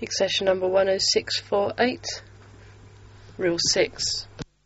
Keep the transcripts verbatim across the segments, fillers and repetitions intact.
Accession number one oh six four eight, reel six.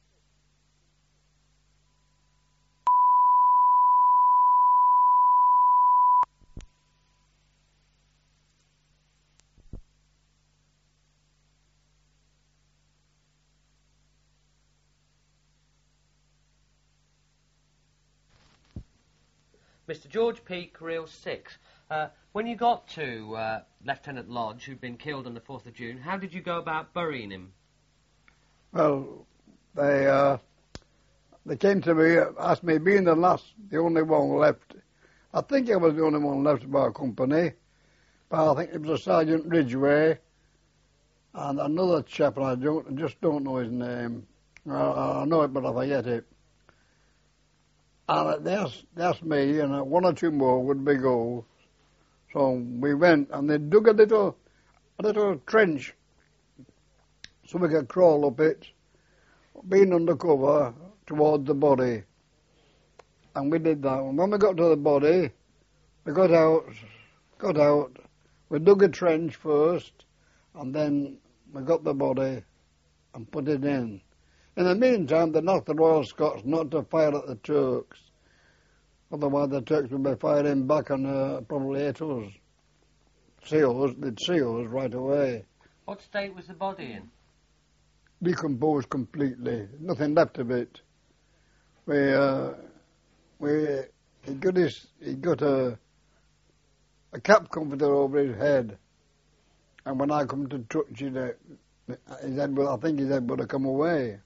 Mister George Peake, reel six. Uh, when you got to uh, Lieutenant Lodge, who'd been killed on the fourth of June, how did you go about burying him? Well, they uh, they came to me, asked me, being the last, the only one left. I think I was the only one left of our company, but I think it was a Sergeant Ridgway and another chap, and I don't, I just don't know his name. I, I know it, but I forget it. And they asked, they asked me, and one or two more would be go. So we went, and they dug a little, a little trench, so we could crawl up it, being undercover towards the body. And we did that. And when we got to the body, we got out, got out. We dug a trench first, and then we got the body and put it in. In the meantime, they knocked the Royal Scots not to fire at the Turks. Otherwise, the Turks would be firing back and uh, probably hit us. See us, they'd see us right away. What state was the body in? Decomposed completely. Nothing left of it. We, uh, we, he got his, he got a, a cap comforter over his head. And when I come to touch it, uh, his head, well, I think his head would have come away.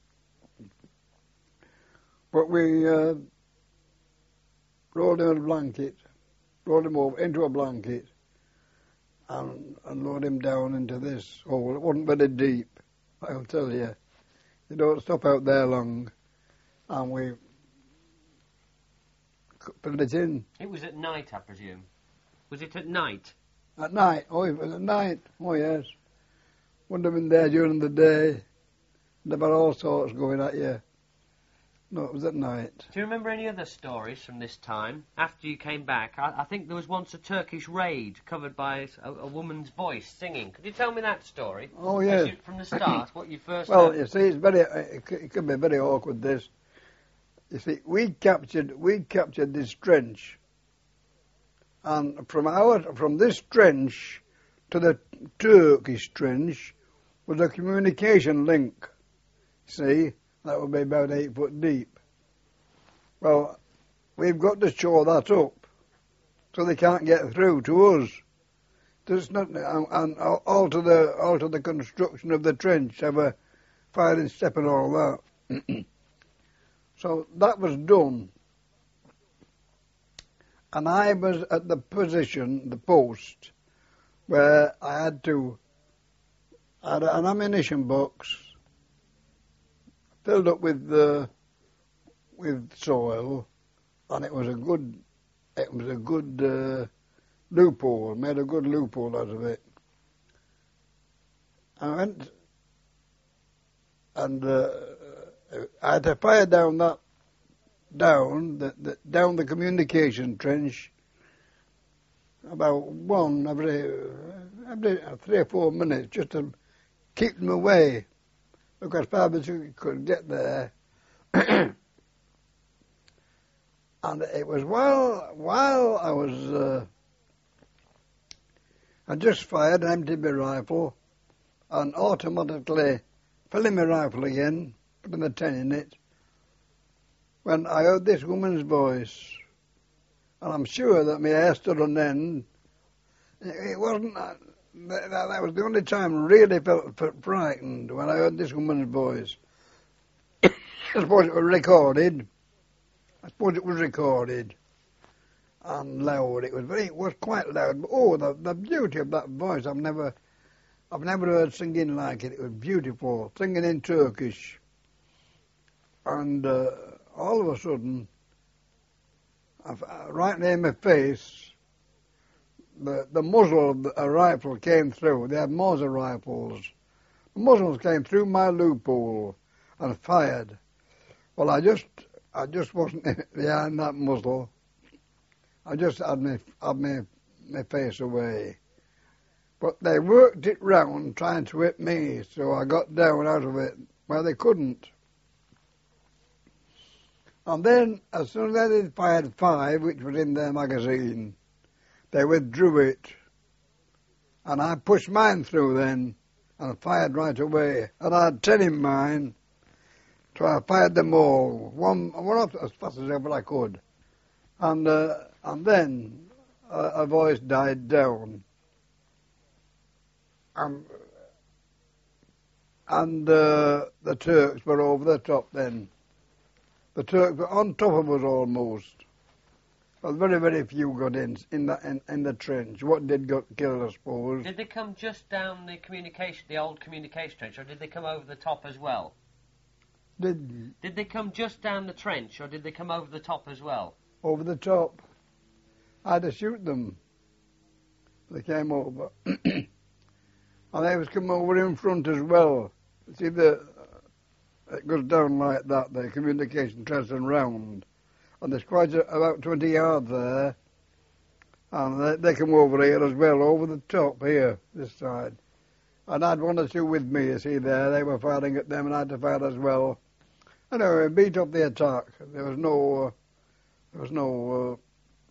But we uh, rolled him in a blanket, rolled him over into a blanket, and, and lowered him down into this hole. It wasn't very deep, I'll tell you. You don't stop out there long. And we put it in. It was at night, I presume. Was it at night? At night? Oh, it was at night. Oh, yes. Wouldn't have been there during the day. There were all sorts going at you. No, it was at night. Do you remember any other stories from this time? After you came back, I, I think there was once a Turkish raid covered by a, a woman's voice singing. Could you tell me that story? Oh, yes. You, from the start, what you first Well, heard? you see, it's very, it could, it could be very awkward, this. You see, we captured, we captured this trench. And from our, from this trench to the Turkish trench was a communication link. See? That would be about eight foot deep. Well, we've got to shore that up so they can't get through to us. There's not, and, and alter the alter the construction of the trench, have a firing step and all that. So that was done, and I was at the position, the post, where I had to I had an ammunition box filled up with uh, with soil, and it was a good it was a good uh, loophole. Made a good loophole out of it. I went and uh, I had to fire down that down the, the down the communication trench about one every every three or four minutes, just to keep them away. Because farmers could get there. And it was while while I was uh, I just fired and emptied my rifle and automatically filling my rifle again, putting the ten in it, when I heard this woman's voice, and I'm sure that my hair stood on end. It wasn't. Uh, That, that was the only time I really felt frightened, when I heard this woman's voice. I suppose it was recorded. I suppose it was recorded. And loud. It was very, it was quite loud. But oh, the, the beauty of that voice, I've never, I've never heard singing like it. It was beautiful. Singing in Turkish. And uh, all of a sudden, I've, uh, right near my face, The, the muzzle of a rifle came through. They had Mauser rifles. The muzzles came through my loophole and fired. Well, I just, I just wasn't behind that muzzle. I just had my, had my, my face away. But they worked it round trying to hit me, so I got down out of it where they couldn't. And then, as soon as they fired five, which was in their magazine, they withdrew it. And I pushed mine through then, and fired right away. And I had ten in mine, so I fired them all, one, one off as fast as ever I could. And, uh, and then a, a voice died down. Um, and uh, the Turks were over the top then. The Turks were on top of us almost. Well, very, very few got in in the, in, in the trench. What did got killed, I suppose. Did they come just down the communication, the old communication trench, or did they come over the top as well? Did Did they come just down the trench, or did they come over the top as well? Over the top. I had to shoot them. They came over. And they was coming over in front as well. See, the it goes down like that, the communication trench and round. And there's quite a, about twenty yards there. And they, they come over here as well, over the top here, this side. And I had one or two with me, you see there. They were firing at them and I had to fire as well. Anyway, we beat up the attack. There was no... Uh, there was no... Uh,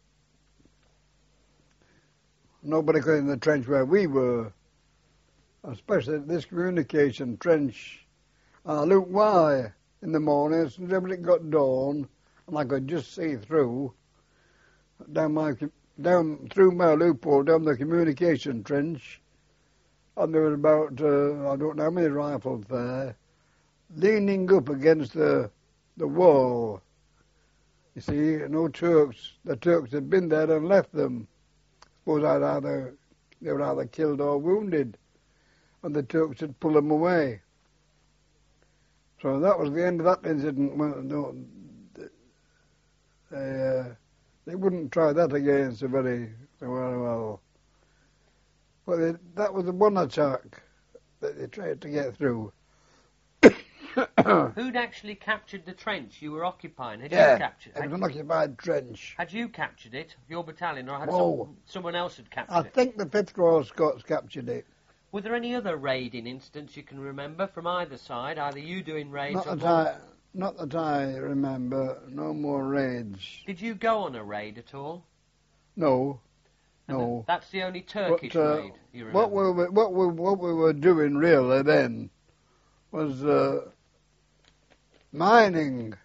nobody got in the trench where we were. Especially this communication trench. And I looked why in the morning, as soon as everything got dawn, and I could just see through, down my, down through my loophole, down the communication trench, and there was about, uh, I don't know how many rifles there, leaning up against the the wall. You see, no Turks. The Turks had been there and left them. Suppose I'd either, they were either killed or wounded, and the Turks had pulled them away. So that was the end of that incident. Well, no, they, uh, they wouldn't try that again so very, so very well. But they, that was the one attack that they tried to get through. Who'd actually captured the trench you were occupying? Had yeah, you captured it was an occupied trench. Had you captured it, your battalion, or had Whoa. some, someone else had captured I it? think the fifth Royal Scots captured it. Were there any other raiding incidents you can remember from either side, either you doing raids Not or... that I, not that I remember, no more raids. Did you go on a raid at all? No, And no. th- that's the only Turkish But, uh, raid you remember? What we were, what we, what we were doing really then was uh, mining.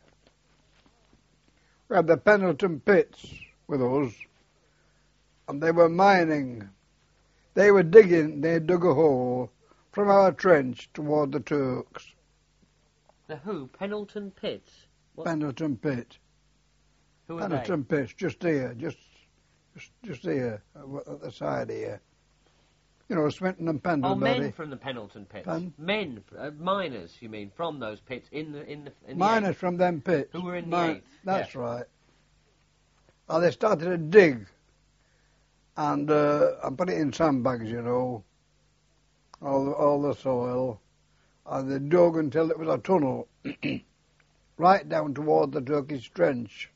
We had the Pendleton pits with us, and they were mining. They were digging, they dug a hole from our trench toward the Turks. The who? Pendleton Pits? What? Pendleton pit. Who are Pendleton pits, just here, just, just, just here, at the side here. You know, Swinton and they? Oh, Pendlebury. men from the Pendleton Pits. Pardon? Men, uh, miners, you mean, from those pits in the in the in the Miners eighth. from them pits. Who were in the Mi- eighth, That's yeah. right. And they started to dig, and uh, and put it in sandbags, you know, all the, all the soil, and they dug until it was a tunnel, right down toward the Turkish trench.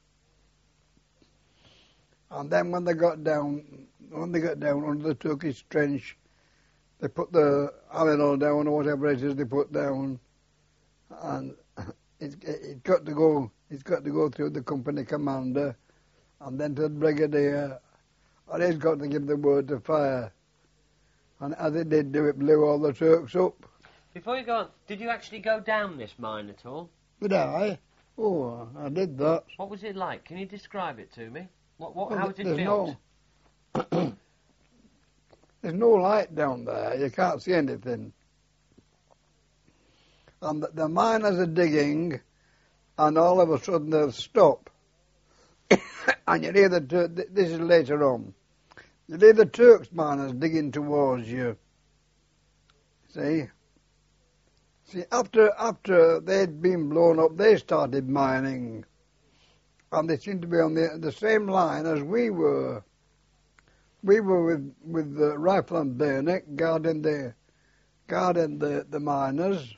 And then when they got down, when they got down under the Turkish trench, they put the Alinol down or whatever it is they put down, and it it got to go. It's got to go through the company commander, and then to the brigadier, and he's got to give the word to fire. And as it did do, it blew all the Turks up. Before you go on, did you actually go down this mine at all? Did I? Oh, I did that. What was it like? Can you describe it to me? What, what, Well, how was it there's built? no, there's no light down there. You can't see anything. And the, the miners are digging, and all of a sudden they'll stop. And you hear the Tur- this is later on. You hear the Turks miners digging towards you. See? See, after after they'd been blown up, they started mining. And they seemed to be on the the same line as we were. We were with with the rifle and bayonet guarding the guarding the, the miners.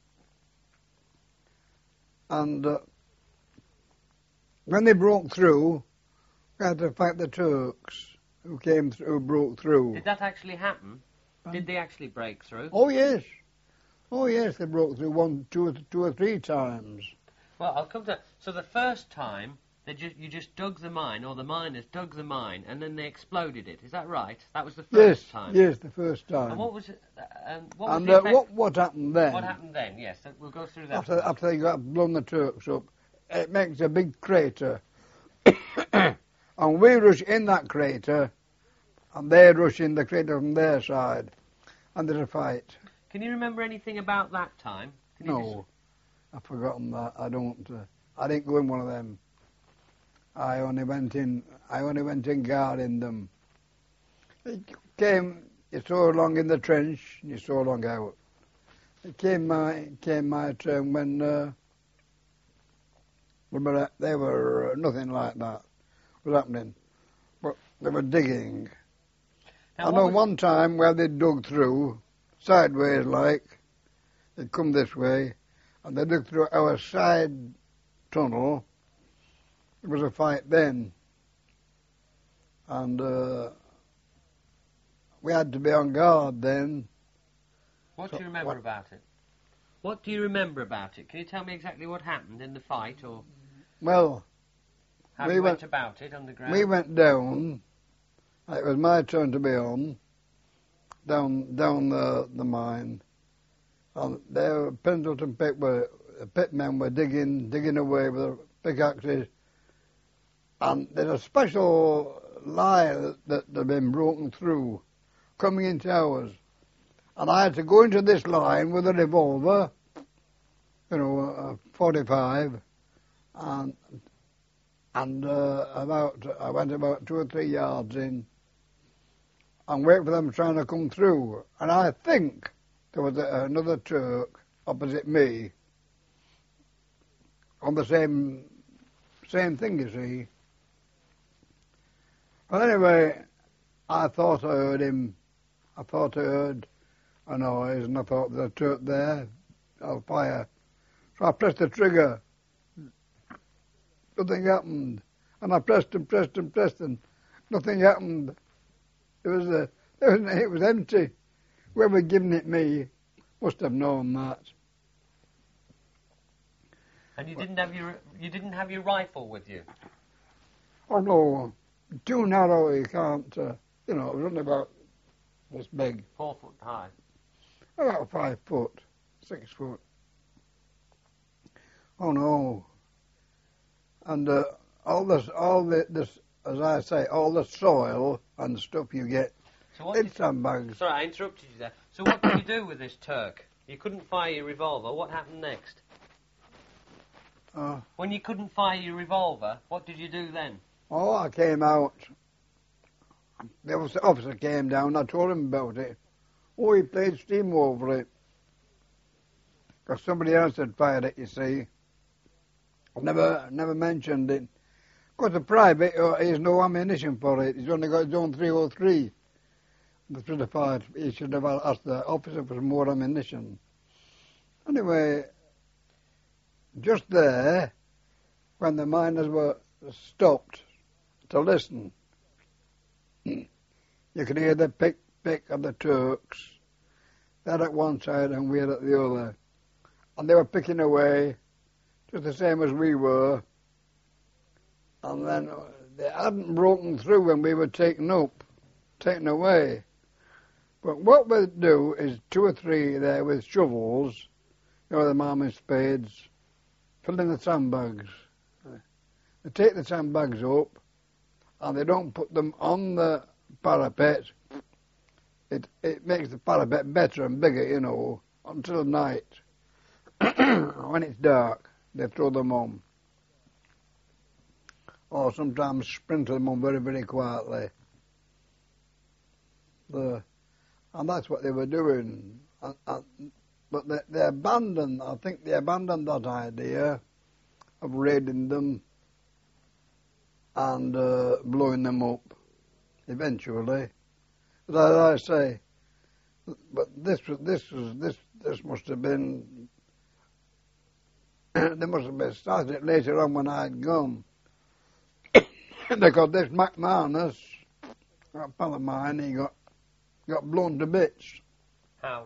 And uh, when they broke through, we had to fight the Turks who came through, who broke through. Did that actually happen? Did they actually break through? Oh, yes. Oh, yes, they broke through one, two, or th- two or three times. Well, I'll come to... So the first time, they just, you just dug the mine, or the miners dug the mine, and then they exploded it. Is that right? That was the first Yes, time? yes, the first time. And what was it... Uh, um, what was And the uh, effect? what, what happened then? What happened then? Yes, that- we'll go through that. After, after they got blown the Turks up, it makes a big crater. And we rush in that crater, and they rush in the crater from their side. And there's a fight. Can you remember anything about that time? Can you No, I've forgotten that. I don't. Uh, I didn't go in one of them. I only went in. I only went in guarding them. It came. You saw along in the trench. And you saw along out. It came my it came my turn when. Uh, But they were uh, nothing like that was happening. But they were digging. Now, I what know was- one time where they dug through, sideways like, they'd come this way, and they dug through our side tunnel. It was a fight then. And uh, we had to be on guard then. What So do you remember what- about it? What do you remember about it? Can you tell me exactly what happened in the fight, or Well, how We you went went- about it underground? we went down. It was my turn to be on. Down, down the the mine, and there Pendleton Pit were the pit men were digging, digging away with their pickaxes, and there's a special line that, that had been broken through, coming into ours, and I had to go into this line with a revolver, you know, a forty-five, and and uh, about I went about two or three yards in. And wait for them trying to come through. And I think there was a, another Turk opposite me on the same same thing, you see. Well, anyway, I thought I heard him. I thought I heard a noise, and I thought there's a Turk there. I'll fire. So I pressed the trigger. Nothing happened. And I pressed and pressed and pressed, and nothing happened. It was, uh, it was it was empty. Whoever had given it me must have known that. And you didn't have your you didn't have your rifle with you. Oh no, too narrow. You can't. Uh, you know, it was only about this big, Four foot high. about five foot, six foot. Oh no. And uh, all this, all the, this, as I say, all the soil and stuff you get So what in did, sandbags. sorry, I interrupted you there. So what did you do with this Turk? You couldn't fire your revolver. What happened next? Uh, When you couldn't fire your revolver, what did you do then? oh, I came out. The officer came down. I told him about it. Oh, he played steam over it. Because somebody else had fired it, you see. I never, never mentioned it. Because the private, uh, he has no ammunition for it. He's only got his own three oh three. The should have fired. He should have asked the officer for more ammunition. Anyway, just there, when the miners were stopped to listen, you could hear the pick, pick of the Turks. They're at one side and we're at the other. And they were picking away, just the same as we were. And then they hadn't broken through when we were taken up, taken away. But what we'd do is two or three there with shovels, you know, the marmot spades, fill in the sandbags. They take the sandbags up, and they don't put them on the parapet. It it makes the parapet better and bigger, you know, until night. When it's dark, they throw them on. Or sometimes sprinkle them on very, very quietly. The, and that's what they were doing. And, and, but they, they abandoned, I think they abandoned that idea of raiding them and uh, blowing them up eventually. But as I say, but this was this was this this must have been they must have been started it later on when I had gone. Because this McManus, a pal of mine, he got got blown to bits. How?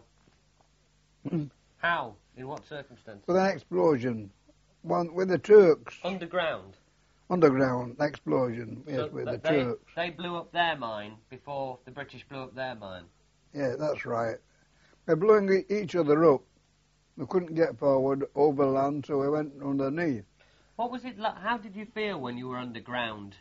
How? In what circumstance? With an explosion. One with the Turks. Underground? Underground explosion, yes, So with th- the they, Turks. They blew up their mine before the British blew up their mine? Yeah, that's right. They're blowing e- each other up. We couldn't get forward over land, so we went underneath. What was it like? How did you feel when you were underground?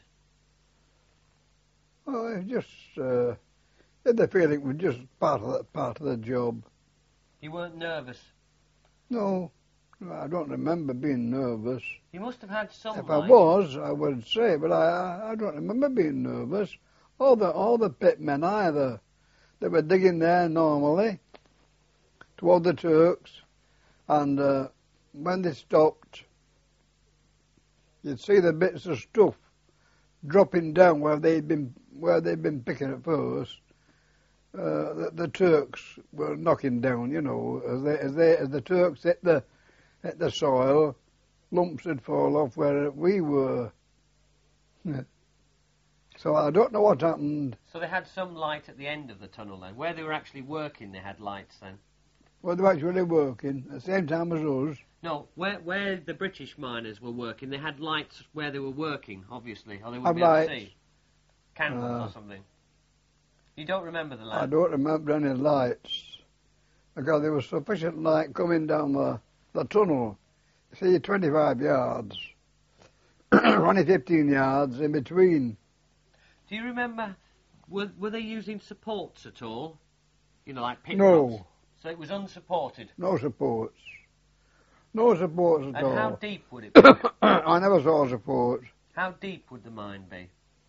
Oh, it's just, uh, had the feeling it was just part of the, part of the job. You weren't nervous? No, I don't remember being nervous. You must have had some. If like... I was, I would say, but I, I don't remember being nervous. All the, all the pitmen either. They were digging there normally toward the Turks, and uh, when they stopped, you'd see the bits of stuff dropping down where they'd been where they'd been picking at first. Uh, the, the Turks were knocking down, you know, as they as they as the Turks hit the hit the soil, lumps would fall off where we were. So I don't know what happened. So they had some light at the end of the tunnel then? Where they were actually working, they had lights then? Well, they were actually working at the same time as us. No, where where the British miners were working, they had lights where they were working, obviously, or they Had wouldn't be able lights. to see. Candles Uh, or something. You don't remember the lights? I don't remember any lights because there was sufficient light coming down the, the tunnel. See, twenty-five yards, only fifteen yards in between. Do you remember, were, were they using supports at all? You know, like pit No. props? So it was unsupported. No supports. No supports at And all. how deep would it be? I never saw supports. How deep would the mine be?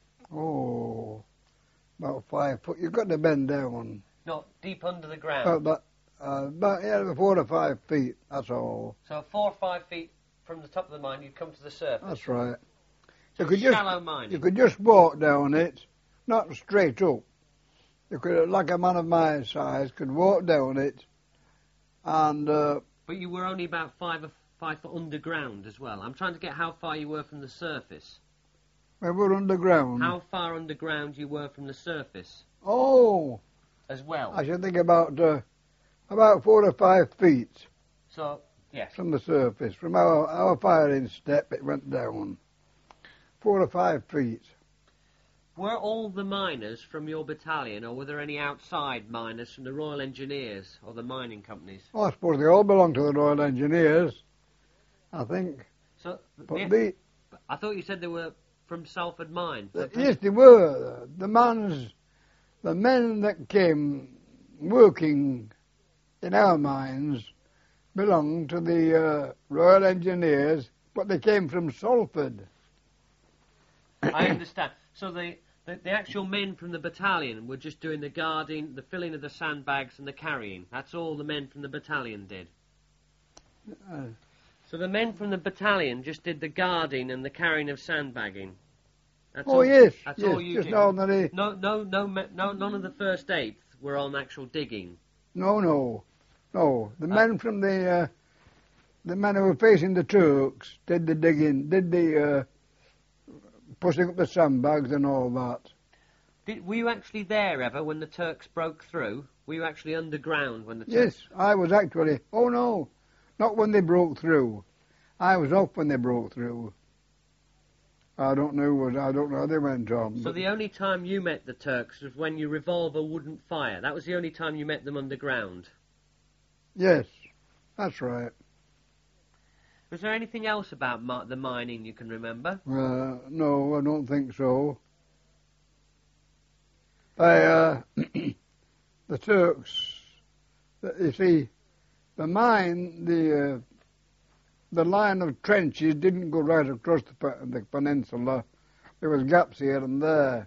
Oh, about five foot. You've got to bend down. Not deep under the ground. About, that, uh, about yeah, four to five feet. That's all. So four or five feet from the top of the mine, you'd come to the surface. That's right. So You could just shallow mining. you could just walk down it, not straight up. You could, like a man of my size, could walk down it, and uh, But you were only about five or five foot underground as well. I'm trying to get how far you were from the surface. we were underground. How far underground you were from the surface Oh, as well. I should think about uh, about four or five feet So, yes. from the surface. From our, our firing step, it went down. Four or five feet. Were all the miners from your battalion, or were there any outside miners from the Royal Engineers or the mining companies? Oh, I suppose they all belong to the Royal Engineers, I think. So, But the- the, I thought you said they were from Salford Mine. the yes, they were. The mans, the men that came working in our mines belonged to the uh, Royal Engineers, but they came from Salford. I understand. So the, the the actual men from the battalion were just doing the guarding, the filling of the sandbags and the carrying. That's all the men from the battalion did. Uh, So the men from the battalion just did the guarding and the carrying of sandbagging. That's oh all, yes, that's yes, all you just did. ordinary. No, no, no, me- no. None of the first eighth were on actual digging. No, no, no. The Uh, men from the uh, the men who were facing the Turks did the digging, did the uh, pushing up the sandbags and all that. Did, were you actually there ever when the Turks broke through? Were you actually underground when the Turks? Yes, I was actually. Oh no, not when they broke through. I was off when they broke through. I don't know what I don't know how they went on. So but the only time you met the Turks was when your revolver wouldn't fire. That was the only time you met them underground. yes, that's right. Was there anything else about mi- the mining you can remember? Uh, no, I don't think so. They, uh, the Turks, you see, the mine, the uh, the line of trenches didn't go right across the, pe- the peninsula. There was gaps here and there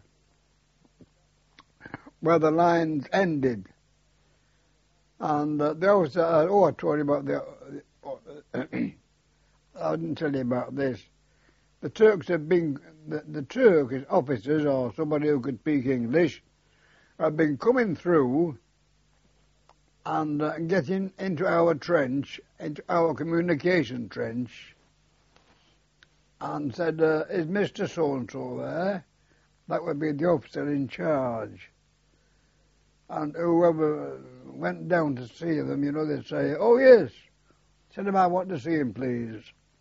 where the lines ended. And uh, there was, uh, oh, I told you about the, uh, I didn't tell you about this. The Turks have been, the, the Turkish officers or somebody who could speak English have been coming through and uh, getting into our trench, into our communication trench, and said, uh, is Mister So-and-so there? That would be the officer in charge. And whoever went down to see them, you know, they'd say, "Oh, yes, tell him I want to see him, please."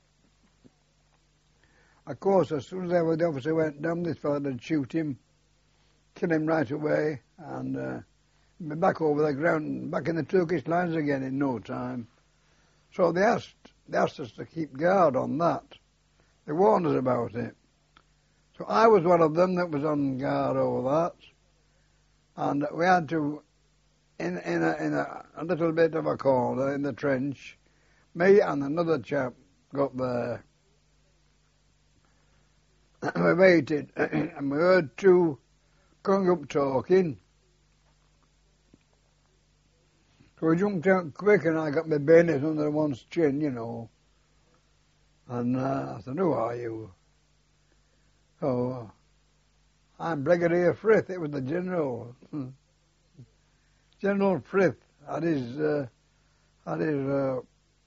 Of course, as soon as ever the officer went down, this fellow would shoot him, kill him right away, and uh, be back over the ground, back in the Turkish lines again in no time. So they asked, they asked us to keep guard on that. They warned us about it. So I was one of them that was on guard over that. And we had to, in, in, a, in a, a little bit of a corner in the trench, me and another chap got there. We waited, and we heard two coming up talking. So we jumped out quick, and I got my bayonet under one's chin, you know. And uh, I said, "Who are you?" "Oh, I'm Brigadier Frith." It was the General. General Frith had his, uh, had his, uh,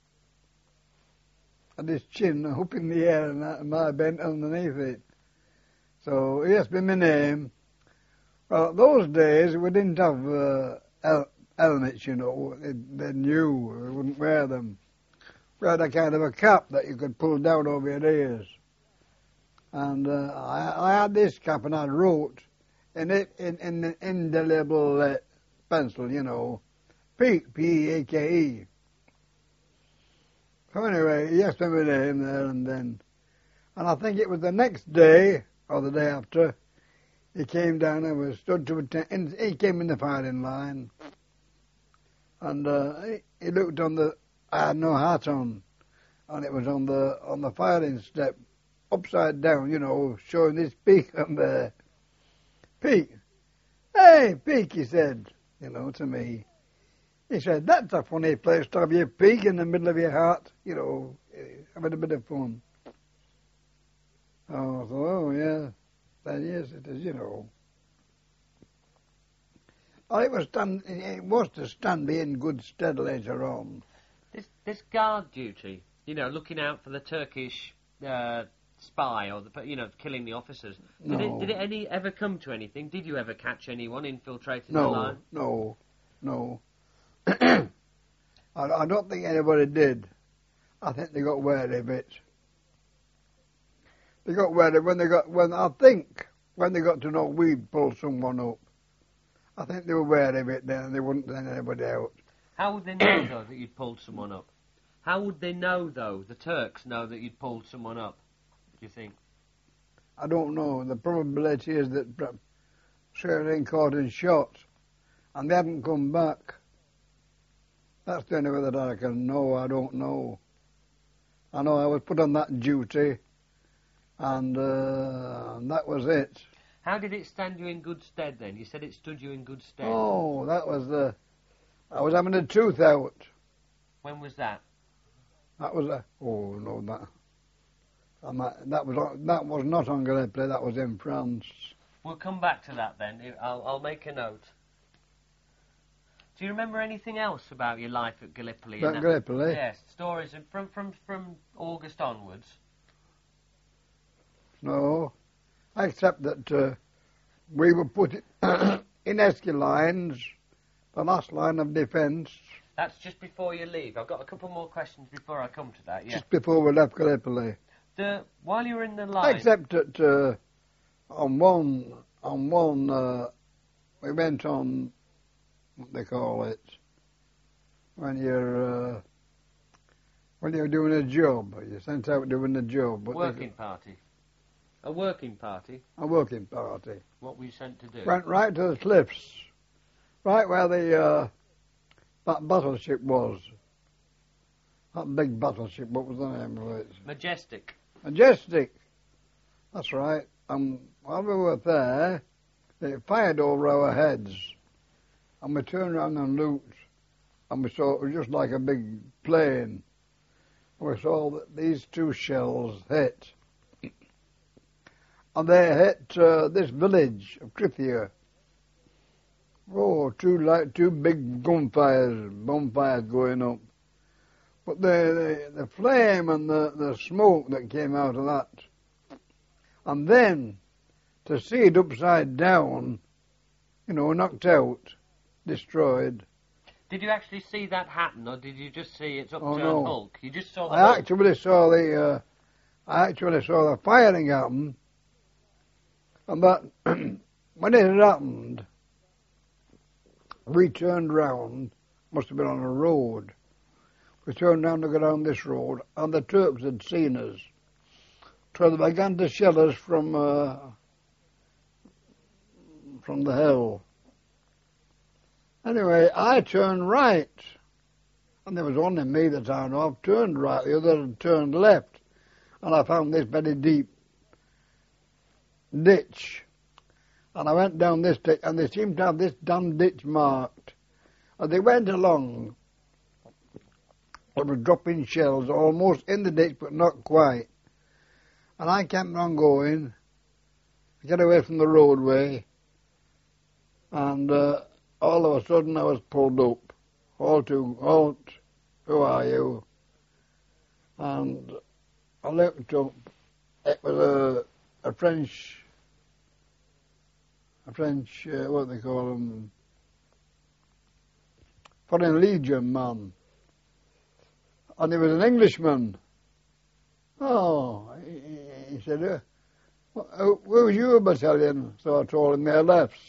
had his chin up in the air and my bent underneath it. So he asked me my name. Well, those days we didn't have uh, hel- helmets, you know. They, they knew we wouldn't wear them. We had a kind of a cap that you could pull down over your ears. And uh, I, I had this cap, and I wrote in it in, in an indelible uh, pencil, you know, Peake, P E A K E. So anyway, he asked me my name there and then. And I think it was the next day, or the day after, he came down and was stood to attend. He came in the firing line. And uh, he, he looked on the, I had no hat on, and it was on the on the firing step, upside down, you know, showing his peak on there. "Peake, hey, Peake," he said, you know, to me. He said, "That's a funny place to have your peak in the middle of your heart, you know, having a bit of fun." Oh, I thought, oh, yeah, then yes, it is, you know. Oh, it was, stand, it was to stand me in good stead later on. This this guard duty, you know, looking out for the Turkish uh, spy or the, you know, killing the officers. Did No. it did it any ever come to anything? Did you ever catch anyone infiltrating No, the line? no, no. I, I don't think anybody did. I think they got wary of it. They got wary when they got when I think when they got to know we'd pull someone up. I think they were wary of it then, and they wouldn't send anybody out. How would they know though that you'd pulled someone up? How would they know though? The Turks know that you'd pulled someone up. Do you think? I don't know. The probability is that Sarah had been caught and shot, and they hadn't come back. That's the only way that I can know. I don't know. I know I was put on that duty, and, uh, and that was it. How did it stand you in good stead then? You said it stood you in good stead. Oh, that was the... I was having a tooth out. When was that? That was a... Oh, no, that... I'm not, that was that was not on Gallipoli, that was in France. We'll come back to that then. I'll, I'll make a note. Do you remember anything else about your life at Gallipoli? At Gallipoli? Yes, stories from, from, from August onwards. No, except that uh, we were put in Esky lines, the last line of defence. That's just before you leave. I've got a couple more questions before I come to that, yeah. Just before we left Gallipoli. The, while you were in the line... Except that uh, on one, on one, uh, we went on, what they call it, when you're, uh, when you're doing a job, you're sent out doing a job. Working party. A working party? A working party. What were you sent to do? Went right to the cliffs, right where the, uh, that battleship was. That big battleship, what was the name of it? Majestic. Majestic. That's right. And while we were there, they fired over our heads. And we turned around and looked, and we saw it was just like a big plane. We saw that these two shells hit. And they hit uh, this village of Krithia. Oh, two, like, two big gunfires, bonfires going up. But the, the, the flame and the, the smoke that came out of that, and then to see it upside down, you know, knocked out, destroyed. Did you actually see that happen, or did you just see its upturned Oh, no. hulk? You just saw the I hulk. actually saw the, uh, I actually saw the firing happen, and that, when it had happened, we turned round, must have been on a road, we turned round to go down this road, and the Turks had seen us, so they began to shell us from, uh, from the hill. Anyway, I turned right, and there was only me that I know of, turned right, the other had turned left, and I found this very deep ditch, and I went down this ditch, and they seemed to have this damn ditch marked. As they went along, they were dropping shells almost in the ditch, but not quite, and I kept on going to get away from the roadway, and uh, all of a sudden I was pulled up. Halt, halt, who are you? And I looked up. It was a, a French, a French, uh, what they call them, Foreign Legion man. And he was an Englishman. Oh, he, he said, uh, where was your battalion? So I told him they left.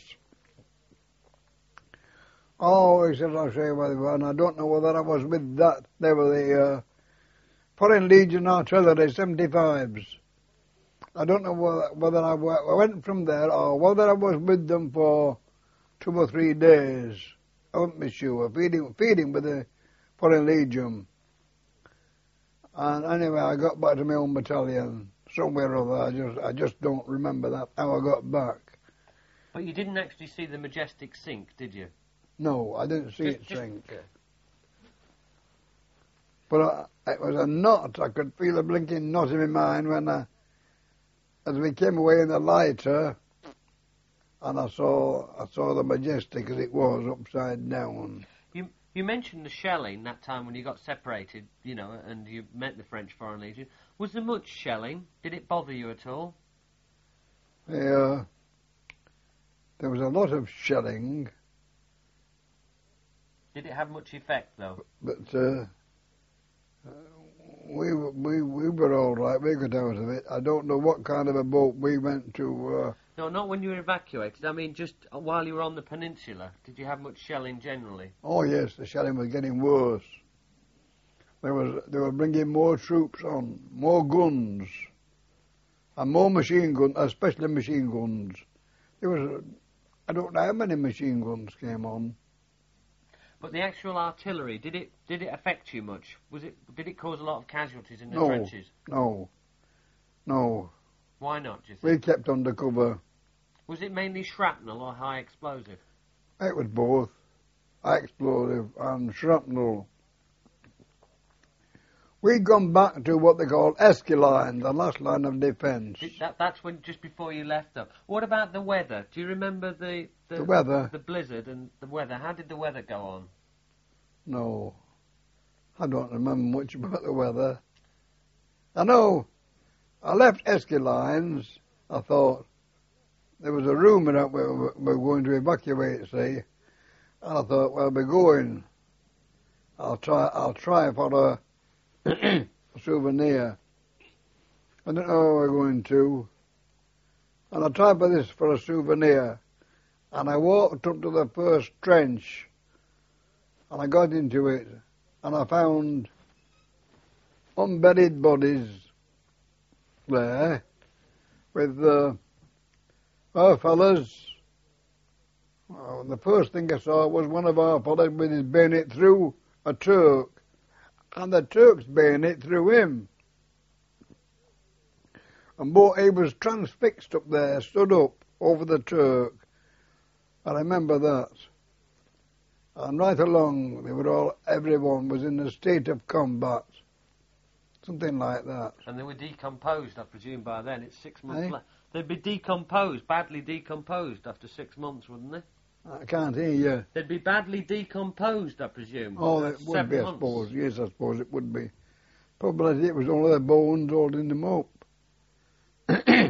Oh, he said, I'll show you where they were, and I don't know whether I was with that. They were the uh, Foreign Legion Artillery seventy-fives. I don't know whether, whether I, I went from there or whether I was with them for two or three days. I wouldn't be sure, feeding, feeding with the Foreign Legion. And anyway, I got back to my own battalion, somewhere or other. I just, I just don't remember that, how I got back. But you didn't actually see the Majestic sink, did you? No, I didn't see Just- it just- sink. But I, it was a knot. I could feel a blinking knot in my mind when I, as we came away in the lighter, and I saw I saw the Majestic as it was upside down. You you mentioned the shelling that time when you got separated, you know, and you met the French Foreign Legion. Was there much shelling? Did it bother you at all? Yeah, there was a lot of shelling, Did it have much effect, though? but uh, we were- we we were all right. We got out of it. I don't know what kind of a boat we went to. Uh, No, not when you were evacuated. I mean, just while you were on the peninsula. Did you have much shelling generally? oh yes, the shelling was getting worse. There was they were bringing more troops on, more guns, and more machine guns, especially machine guns. There was I don't know how many machine guns came on. But the actual artillery, did it did it affect you much? Was it did it cause a lot of casualties in the No. trenches? No, no, Why not? Do you think? we kept under cover. Was it mainly shrapnel or high explosive? It was both explosive and shrapnel. We'd gone back to what they call Esky line, the last line of defence. Did, that, that's when just before you left, though. What about the weather? Do you remember the the, The weather? the blizzard and the weather? How did the weather go on? No, I don't remember much about the weather. I know I left Esky lines. I thought there was a rumour that we were, we were going to evacuate, see, and I thought, well, we're going. I'll try. I'll try for a souvenir. I don't know where we're going to, and I tried for this for a souvenir, and I walked up to the first trench, and I got into it, and I found unburied bodies there with uh, our fellas. Well, the first thing I saw was one of our fellas with his bayonet through a Turk, and the Turk's bayonet through him. And both he was transfixed up there, stood up over the Turk. I remember that. And right along, they were all, everyone was in a state of combat. Something like that. And they were decomposed, I presume, by then. It's six months Eh? left. They'd be decomposed, badly decomposed after six months, wouldn't they? I can't hear you. They'd be badly decomposed, I presume. Oh, That's it would seven be, I months. suppose. Yes, I suppose it would be. Probably it was only the bones holding them up.